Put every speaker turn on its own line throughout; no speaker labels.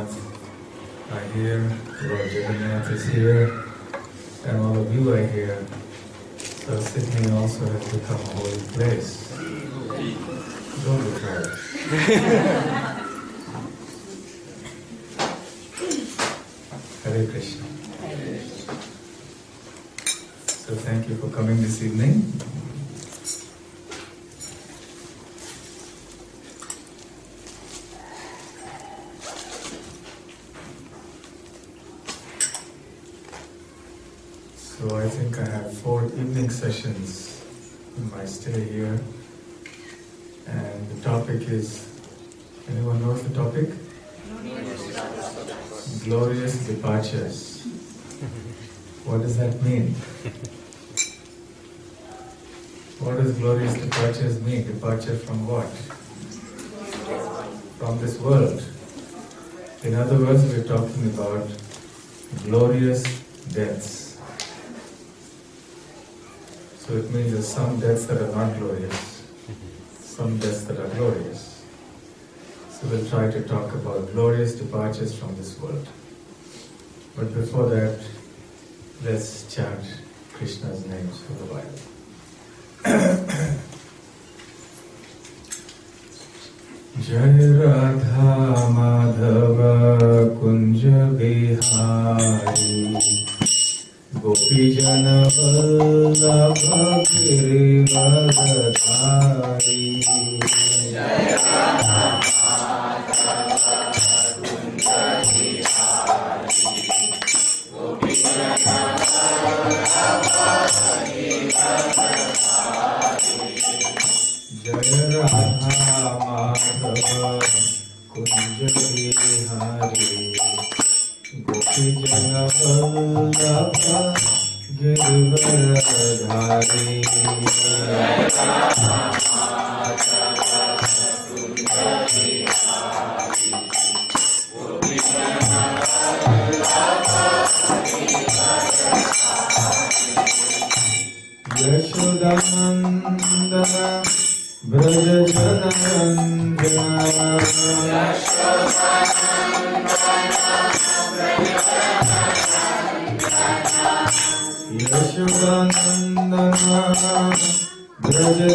Jagannath are here, Lord Jagannath is here, and all of you are here. So Sydney also has become a holy place. Don't be proud. Hare Krishna. So thank you for coming this evening. So I think I have 4 evening sessions in my stay here. And the topic is, anyone knows the topic? Glorious departures. What does that mean? What does glorious departures mean? Departure from what? From this world. In other words, we're talking about glorious deaths. So it means there's some deaths that are not glorious, some deaths that are glorious. So we'll try to talk about glorious departures from this world. But before that, let's chant Krishna's names for a while. Jai Radha Madhava Kunja Bihari Gopi Jana Vallabha Girivardhari Jai Radha Madhava Kunja Bihari Gopi Jana Vallabha Girivardhari Jai Radha Madhava Kunja Bihari Gopi Jana Vallabha Girivardhari Jai Radha Madhava Kunja Bihari Gopi Jana Vallabha Girivardhari Yashodanandana Braja Janarandana Yashodanandana Braja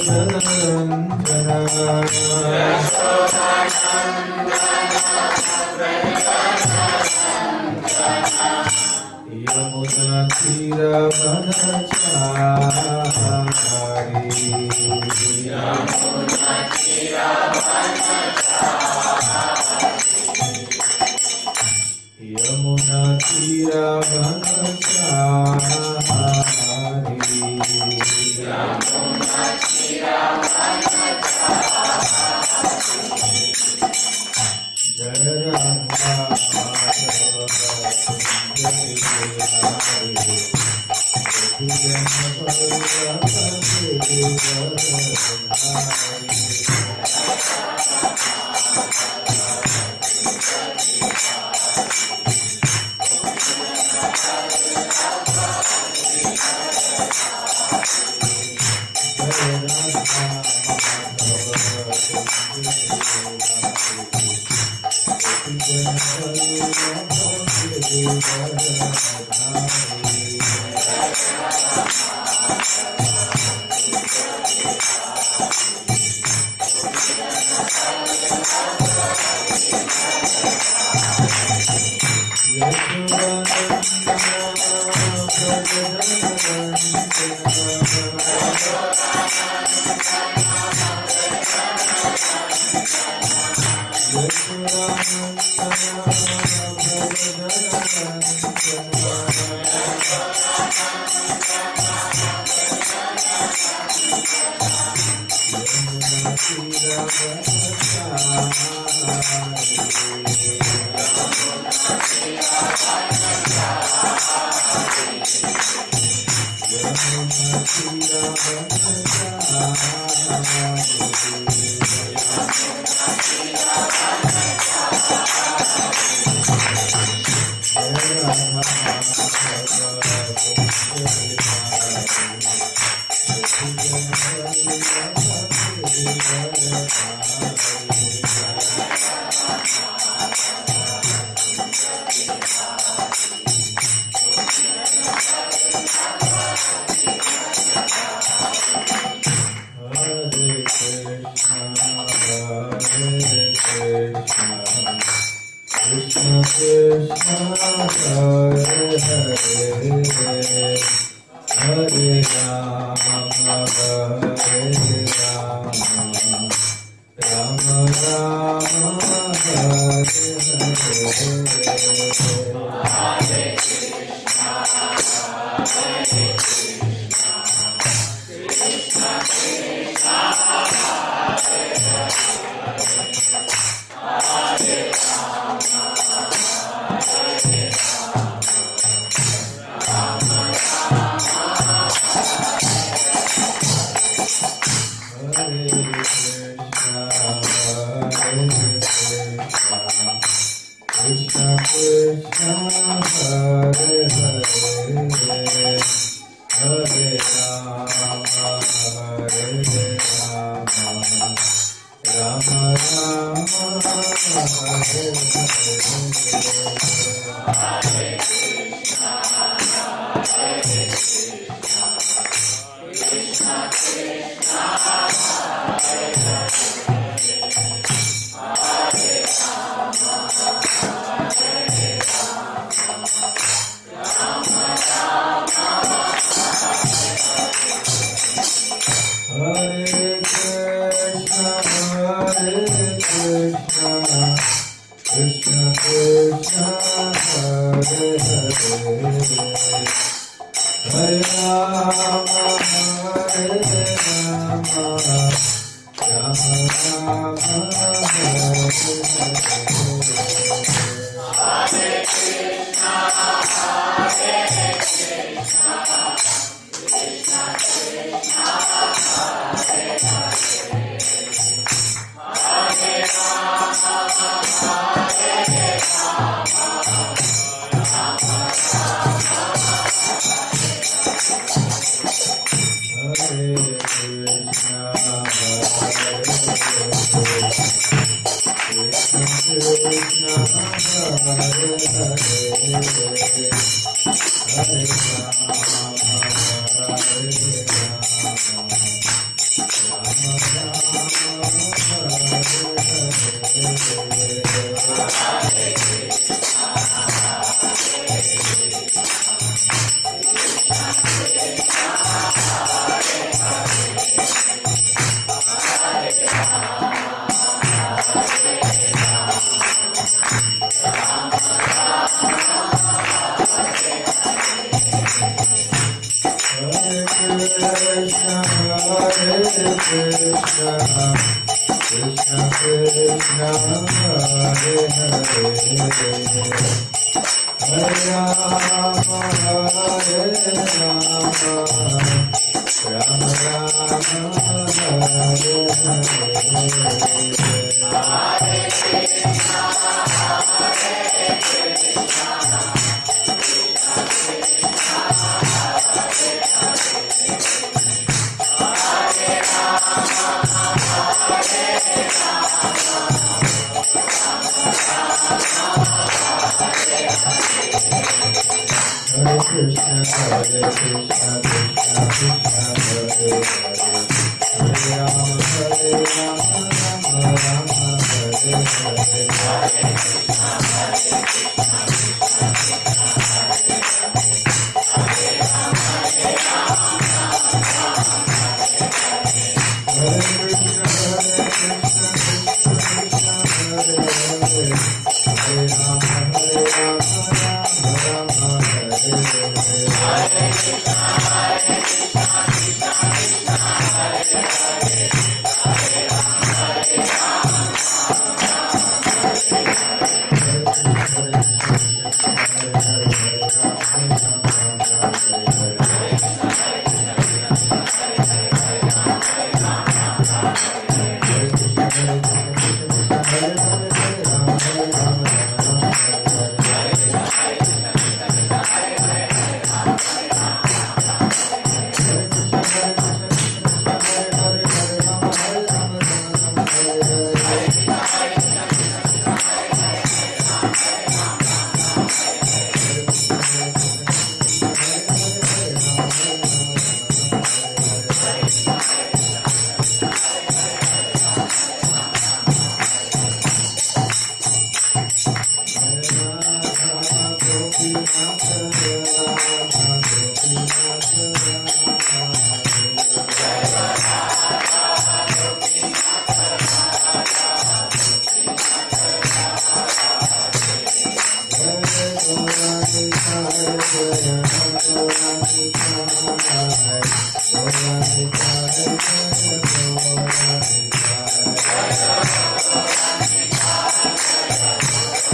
Janarandana Yamuna Tira Vanachari Yamuna Tira Vanachari Yamuna Tira Vanachari Yamuna Tira Vanachari Jai Radha Madhava Kunja Bihari Gopi Jana Vallabha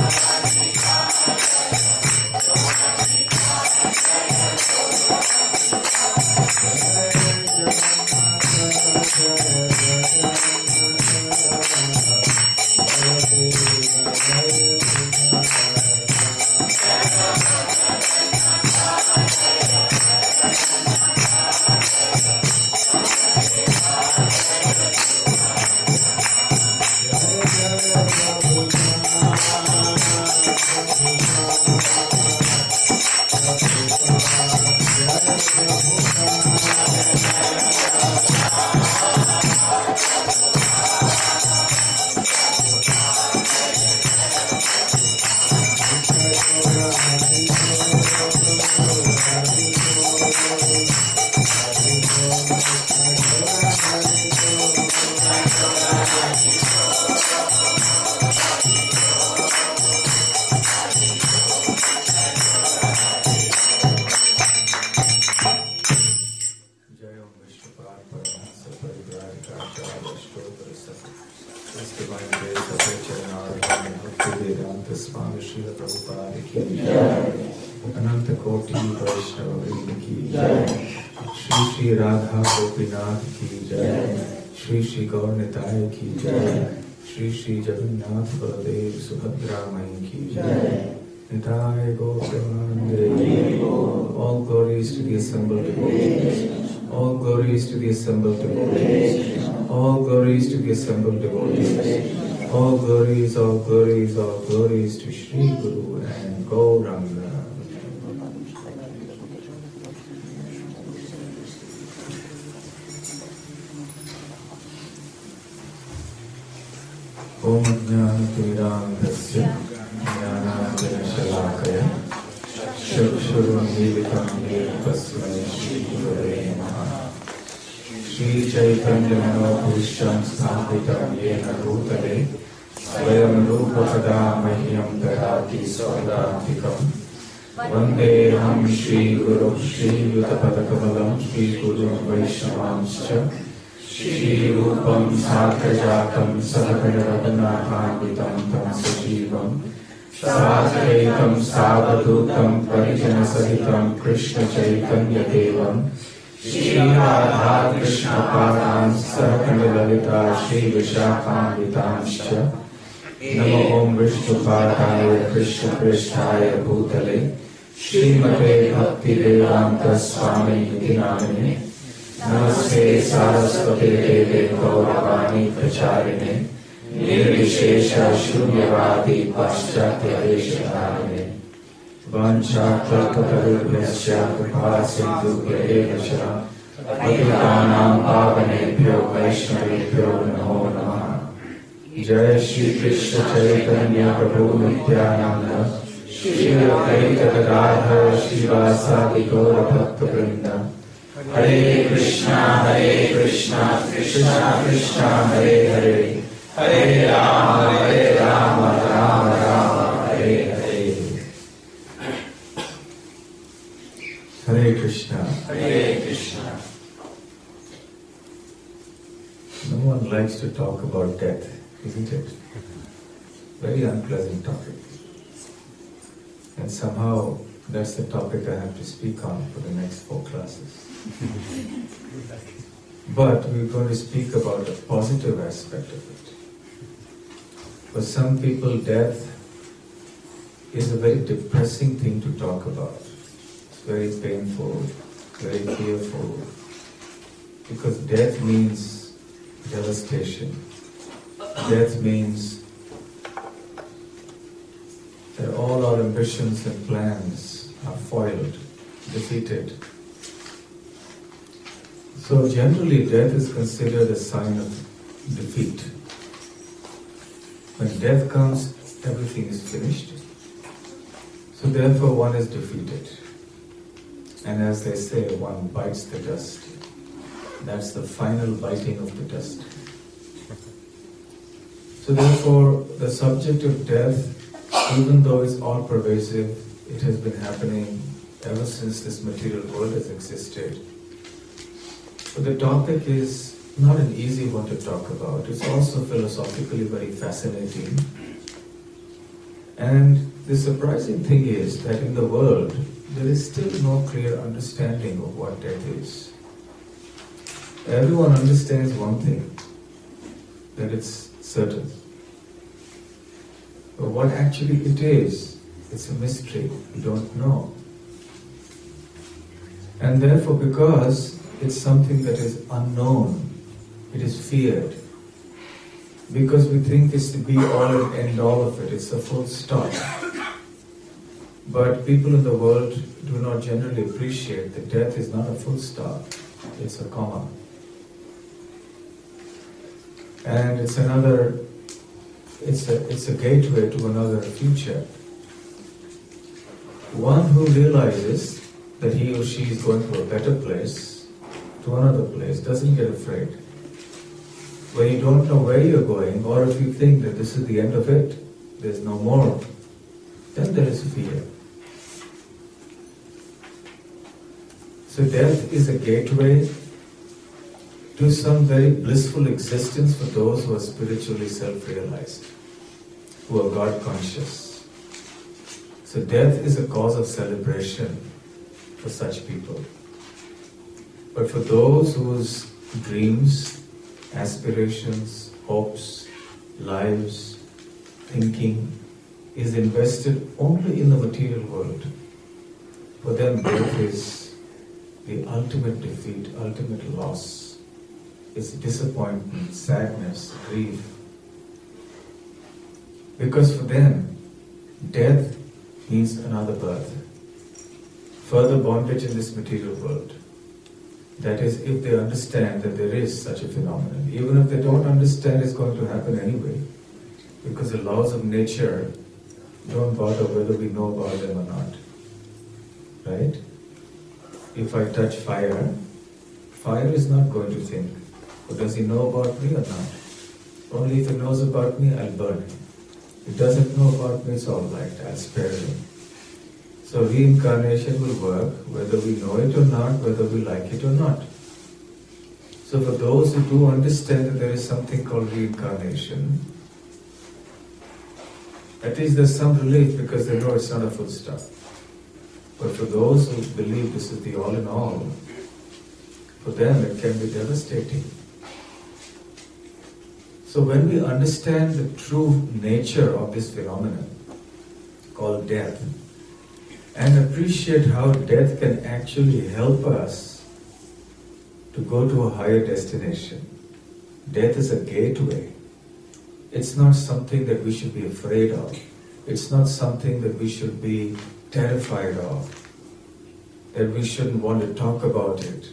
Shri Shri Jagannath Baladev Subhadra Mai ki Jai. Nitai Gaur Premanande. All glories to the assembled devotees. All glories to the assembled devotees. All glories to the assembled devotees. All glories, all glories, all glories to Shri Guru and Gauranga. Om Jnana-Timirandhasya Jnana-Jana-Shalakaya Chakshurun-Militam-Yena Tasmai Shri-Gurave Namaha. Shri Chaitanya-Manobhusham Sthapitam Yena Bhutale Svayam Rupa-Kada Mahyam Dadati Swadantikam Vandeham Shri-Guru Shri-Yutapadakamalam Shri-Guru Vaishnavanscha Shri Rupam Sathyajatam Sadakadaradanahanditam Tam Sajivam Sadhaitam Savadutam Parijana Sahitam Krishna Chaitanya Devam Shri Radha Krishna Padam Sadakadalalita Shri Vishakhamritamscha Namo Om Vishnu Padaya Krishna Prishtaya Bhutale Srimate Bhakti Vedanta Swami Niti Namine Namaste Saraswati Deve Gauravani Pracharine Nirvishesha Shunyavadi Paschatya Deshatarine Vancha Kalpatarubhyasya Kripa Sindhubhya Evasya Patitanam Pavanebhyo Vaishnavebhyo Namo Namaha. Jai Shri Krishna Chaitanya Prabhu Nityananda Shri Advaita Gadadhara Shivasadi Gaura Bhakta Vrinda Hare Krishna, Krishna Krishna, Hare Hare, Hare Rama, Rama Rama, Hare Hare. Hare Krishna. Hare Krishna. No one likes to talk about death, isn't it? Very unpleasant topic. And somehow that's the topic I have to speak on for the next 4 classes. But we're going to speak about a positive aspect of it. For some people, death is a very depressing thing to talk about. It's very painful, very fearful, because death means devastation. Death means that all our ambitions and plans are foiled, defeated. So generally, death is considered a sign of defeat. When death comes, everything is finished. So therefore, one is defeated. And as they say, one bites the dust. That's the final biting of the dust. So therefore, the subject of death, even though it's all pervasive, it has been happening ever since this material world has existed. But the topic is not an easy one to talk about. It's also philosophically very fascinating. And the surprising thing is that in the world, there is still no clear understanding of what death is. Everyone understands one thing, that it's certain. But what actually it is, it's a mystery. We don't know. And therefore, because it's something that is unknown, it is feared. Because we think it's the be-all and end-all of it, it's a full stop. But people in the world do not generally appreciate that death is not a full stop, it's a comma. And it's a gateway to another future. One who realizes that he or she is going to a better place, to another place, doesn't get afraid. When you don't know where you're going, or if you think that this is the end of it, there's no more, then there is fear. So death is a gateway to some very blissful existence for those who are spiritually self-realized, who are God-conscious. So death is a cause of celebration for such people. But for those whose dreams, aspirations, hopes, lives, thinking is invested only in the material world, for them death is the ultimate defeat, ultimate loss. It's disappointment, sadness, grief. Because for them, death means another birth, further bondage in this material world. That is, if they understand that there is such a phenomenon. Even if they don't understand, it's going to happen anyway. Because the laws of nature don't bother whether we know about them or not. Right? If I touch fire, fire is not going to think, oh, does he know about me or not? Only if he knows about me, I'll burn him. If he doesn't know about me, it's all right, I'll spare him. So reincarnation will work whether we know it or not, whether we like it or not. So for those who do understand that there is something called reincarnation, at least there's some relief because they know it's not a full stop. But for those who believe this is the all in all, for them it can be devastating. So when we understand the true nature of this phenomenon called death, and appreciate how death can actually help us to go to a higher destination. Death is a gateway. It's not something that we should be afraid of. It's not something that we should be terrified of, that we shouldn't want to talk about it.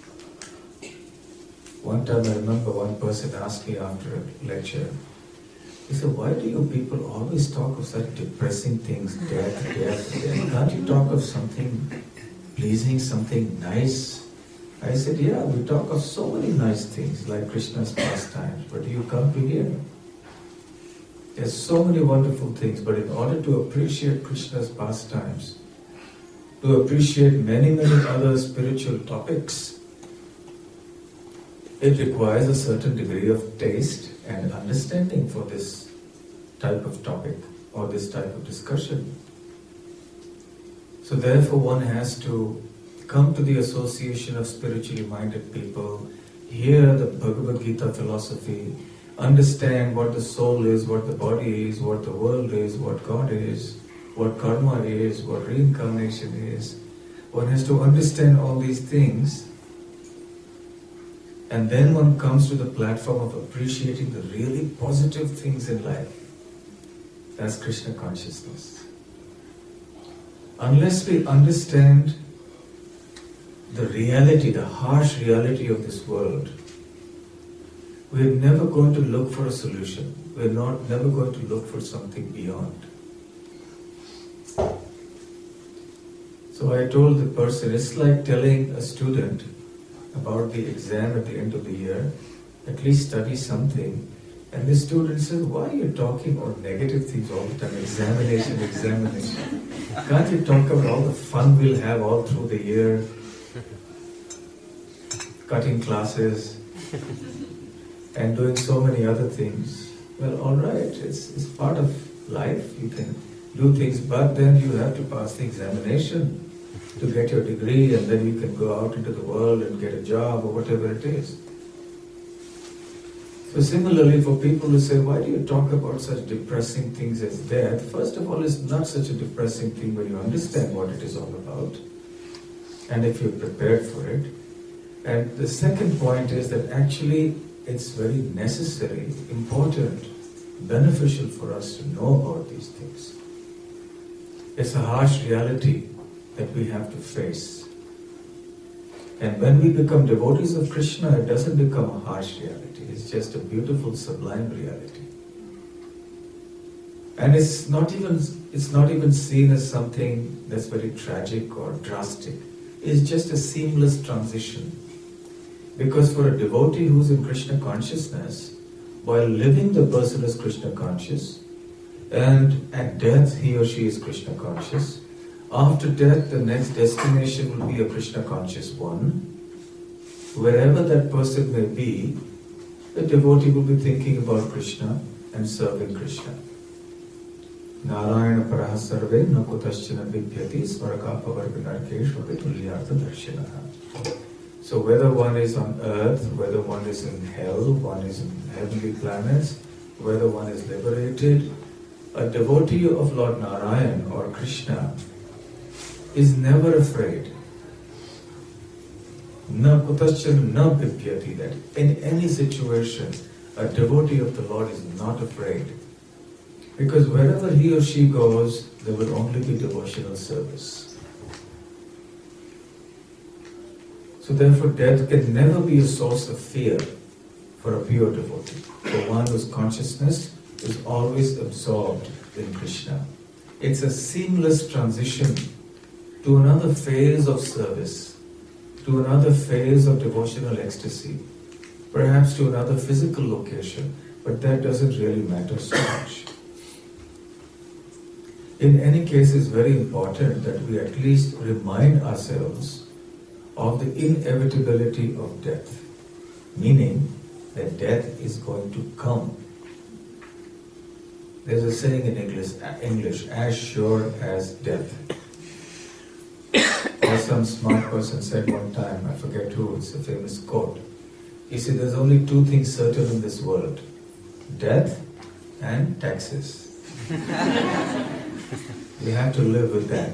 One time I remember one person asked me after a lecture, he said, why do you people always talk of such depressing things, death, death, death? Can't you talk of something pleasing, something nice? I said, yeah, we talk of so many nice things, like Krishna's pastimes, but you come to hear. There's so many wonderful things, but in order to appreciate Krishna's pastimes, to appreciate many, many other spiritual topics, it requires a certain degree of taste and understanding for this type of topic or this type of discussion. So therefore one has to come to the association of spiritually minded people, hear the Bhagavad Gita philosophy, understand what the soul is, what the body is, what the world is, what God is, what karma is, what reincarnation is. One has to understand all these things, and then one comes to the platform of appreciating the really positive things in life. That's Krishna consciousness. Unless we understand the reality, the harsh reality of this world, we're never going to look for a solution. We're never going to look for something beyond. So I told the person, it's like telling a student about the exam at the end of the year, at least study something. And the student says, why are you talking about negative things all the time? Examination. Can't you talk about all the fun we'll have all through the year? Cutting classes and doing so many other things. Well, all right, it's part of life. You can do things, but then you have to pass the examination to get your degree, and then you can go out into the world and get a job or whatever it is. So similarly, for people who say, why do you talk about such depressing things as death? First of all, it's not such a depressing thing when you understand what it is all about, and if you're prepared for it. And the second point is that actually it's very necessary, important, beneficial for us to know about these things. It's a harsh reality that we have to face. And when we become devotees of Krishna, it doesn't become a harsh reality. It's just a beautiful, sublime reality. And it's not even seen as something that's very tragic or drastic. It's just a seamless transition. Because for a devotee who's in Krishna consciousness, while living the person is Krishna conscious, and at death he or she is Krishna conscious. After death, the next destination will be a Krishna conscious one. Wherever that person may be, the devotee will be thinking about Krishna and serving Krishna. Narayana paraha sarve na kutaschana bibhyati svaraka pavarganarkeshu tulyartha darshinaha. So whether one is on earth, whether one is in hell, one is in heavenly planets, whether one is liberated, a devotee of Lord Narayan or Krishna is never afraid. Na kutaschana na bibhyati, that in any situation, a devotee of the Lord is not afraid. Because wherever he or she goes, there will only be devotional service. So therefore, death can never be a source of fear for a pure devotee, for one whose consciousness is always absorbed in Krishna. It's a seamless transition to another phase of service, to another phase of devotional ecstasy, perhaps to another physical location, but that doesn't really matter so much. In any case, it's very important that we at least remind ourselves of the inevitability of death, meaning that death is going to come. There's a saying in English, as sure as death. As some smart person said one time, I forget who, it's a famous quote. He said, there's only two things certain in this world, death and taxes. We have to live with that.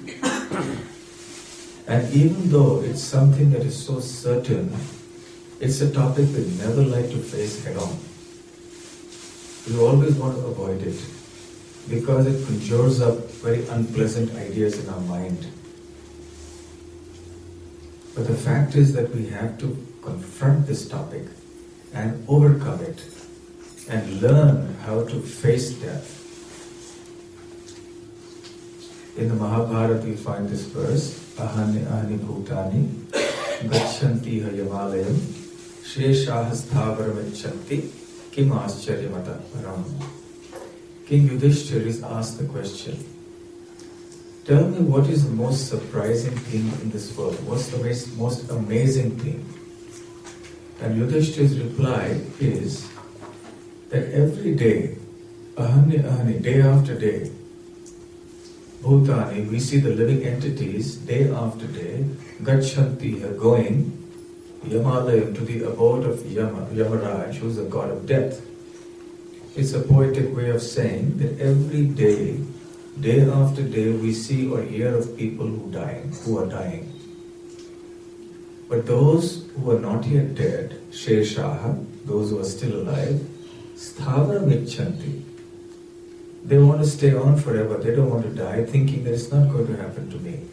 And even though it's something that is so certain, it's a topic we never like to face head on. We always want to avoid it because it conjures up very unpleasant ideas in our mind. But the fact is that we have to confront this topic and overcome it and learn how to face death. In the Mahabharata, you find this verse, Ahani ahani bhutani gachanti hayamalayam sheshahasthavaram ichanti kim ascharyamatah param. King Yudhishthira is asked the question, tell me what is the most surprising thing in this world? What's the most amazing thing? And Yudhishthira's reply is that every day, ahani ahani, day after day, Bhutani, we see the living entities day after day, Gachanti, are going, Yamalayam, to the abode of Yamaraj, who is the god of death. It's a poetic way of saying that every day, day after day, we see or hear of people who are dying. But those who are not yet dead, Sheshaha, those who are still alive, Sthavaram Ichanti, they want to stay on forever. They don't want to die, thinking that it's not going to happen to me.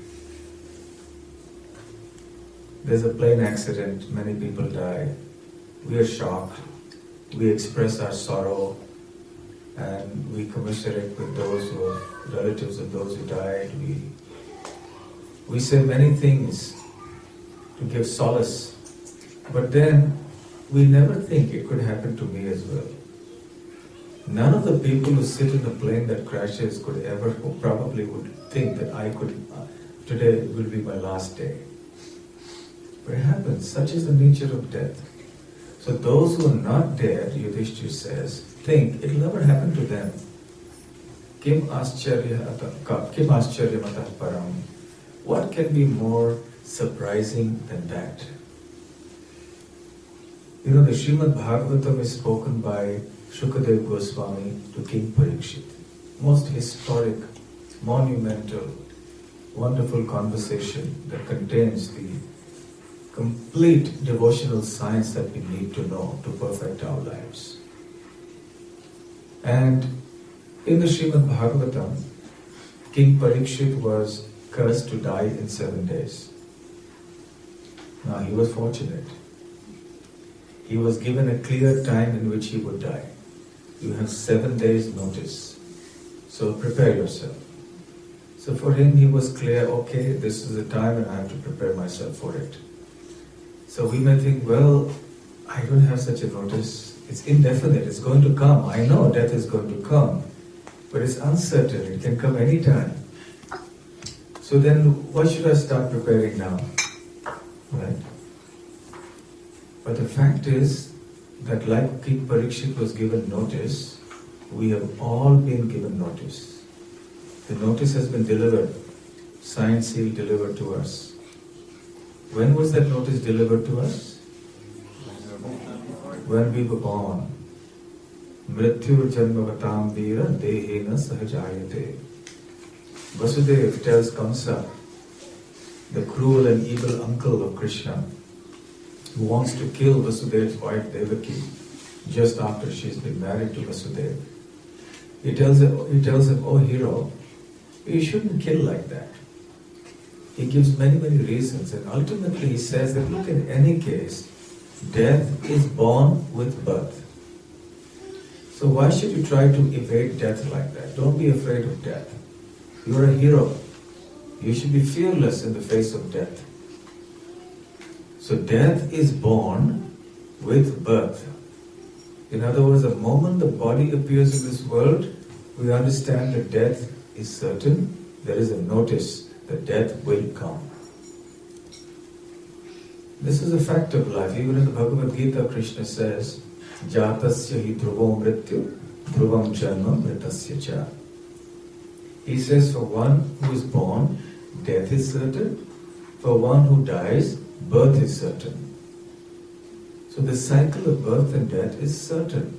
There's a plane accident, many people die. We are shocked. We express our sorrow and we commiserate with those who are relatives of those who died. We say many things to give solace, but then we never think it could happen to me as well. None of the people who sit in a plane that crashes could ever, probably would think that today will be my last day. But it happens. Such is the nature of death. So those who are not dead, Yudhishthira says, think it'll never happen to them. Kim ascharyamatah param. What can be more surprising than that? You know, the Srimad Bhagavatam is spoken by Shukadev Goswami to King Parikshit. Most historic, monumental, wonderful conversation that contains the complete devotional science that we need to know to perfect our lives. And in the Srimad Bhagavatam, King Parikshit was cursed to die in 7 days. Now he was fortunate. He was given a clear time in which he would die. You have 7 days notice. So prepare yourself. So for him he was clear, okay, this is the time and I have to prepare myself for it. So we may think, well, I don't have such a notice. It's indefinite, it's going to come. I know death is going to come. But it's uncertain, it can come anytime. So then why should I start preparing now? Right? But the fact is that like King Parikshit was given notice, we have all been given notice. The notice has been delivered, signed, sealed, delivered to us. When was that notice delivered to us? When we were born. Mrityur janmavatam vira dehena sahajayate. Vasudev tells Kamsa, the cruel and evil uncle of Krishna, who wants to kill Vasudev's wife Devaki just after she's been married to Vasudeva. He tells him, oh hero, you shouldn't kill like that. He gives many reasons, and ultimately he says that look, in any case, death is born with birth. So why should you try to evade death like that? Don't be afraid of death. You're a hero. You should be fearless in the face of death. So death is born with birth. In other words, the moment the body appears in this world, we understand that death is certain. There is a notice that death will come. This is a fact of life. Even in the Bhagavad Gita, Krishna says, Jatasya hi dhruvam mrityu, dhruvam janma mritasya cha. He says, for one who is born, death is certain. For one who dies, birth is certain. So the cycle of birth and death is certain.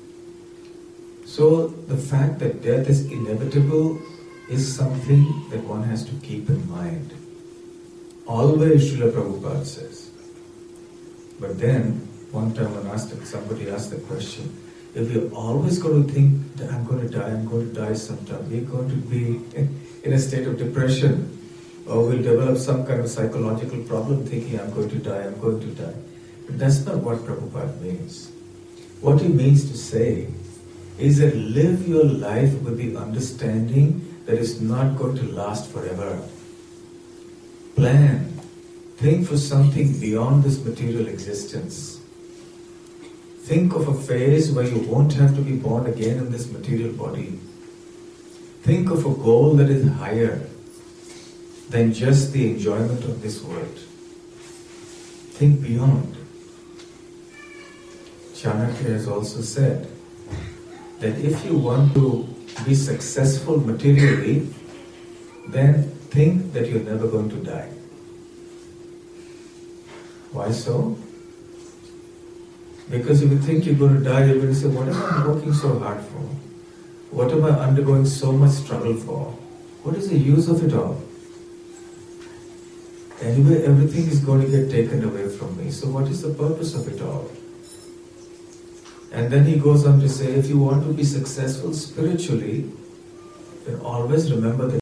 So the fact that death is inevitable is something that one has to keep in mind. Always, Srila Prabhupada says. But then, one time when somebody asked the question, if you're always going to think that I'm going to die sometime, we're going to be in a state of depression, or we'll develop some kind of psychological problem thinking I'm going to die. But that's not what Prabhupada means. What he means to say is that live your life with the understanding that it's not going to last forever. Plan. Think for something beyond this material existence. Think of a phase where you won't have to be born again in this material body. Think of a goal that is higher than just the enjoyment of this world. Think beyond. Chanakya has also said that if you want to be successful materially, then think that you're never going to die. Why so? Because if you think you're going to die, you're going to say, what am I working so hard for? What am I undergoing so much struggle for? What is the use of it all? Anyway, everything is going to get taken away from me. So what is the purpose of it all? And then he goes on to say, if you want to be successful spiritually, then always remember that